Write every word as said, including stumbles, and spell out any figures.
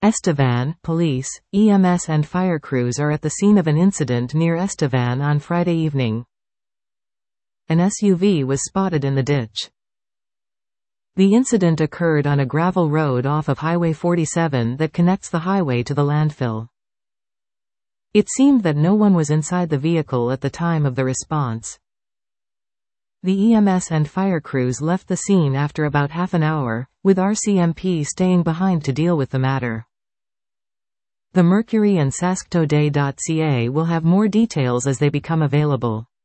Estevan, police, E M S and fire crews are at the scene of an incident near Estevan on Friday evening. An S U V was spotted in the ditch. The incident occurred on a gravel road off of Highway forty-seven that connects the highway to the landfill. It seemed that no one was inside the vehicle at the time of the response. The E M S and fire crews left the scene after about half an hour, with R C M P staying behind to deal with the matter. The Mercury and Sasktoday dot C A will have more details as they become available.